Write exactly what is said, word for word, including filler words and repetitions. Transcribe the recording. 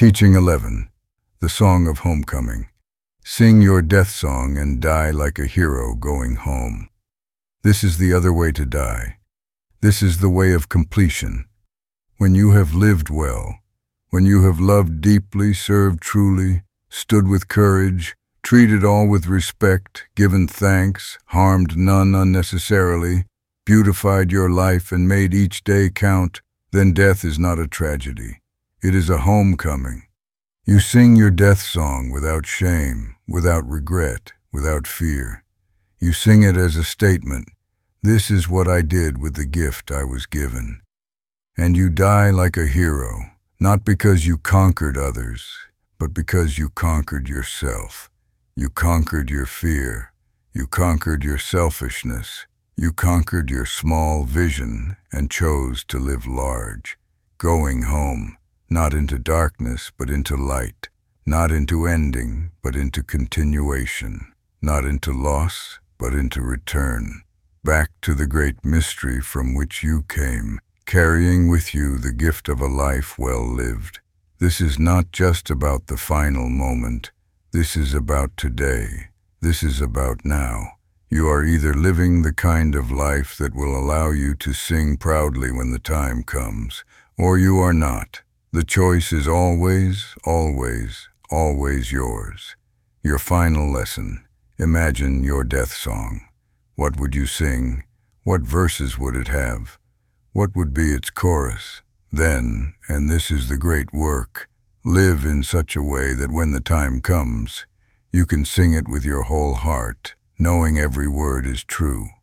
Teaching eleven. The Song of Homecoming. Sing your death song and die like a hero going home. This is the other way to die. This is the way of completion. When you have lived well, when you have loved deeply, served truly, stood with courage, treated all with respect, given thanks, harmed none unnecessarily, beautified your life and made each day count, then death is not a tragedy. It is a homecoming. You sing your death song without shame, without regret, without fear. You sing it as a statement. This is what I did with the gift I was given. And you die like a hero, not because you conquered others, but because you conquered yourself. You conquered your fear. You conquered your selfishness. You conquered your small vision and chose to live large, going home, not into darkness, but into light, not into ending, but into continuation, not into loss, but into return, back to the great mystery from which you came, carrying with you the gift of a life well lived. This is not just about the final moment. This is about today. This is about now. You are either living the kind of life that will allow you to sing proudly when the time comes, or you are not. The choice is always, always, always yours. Your final lesson. Imagine your death song. What would you sing? What verses would it have? What would be its chorus? Then, and this is the great work, live in such a way that when the time comes, you can sing it with your whole heart, knowing every word is true.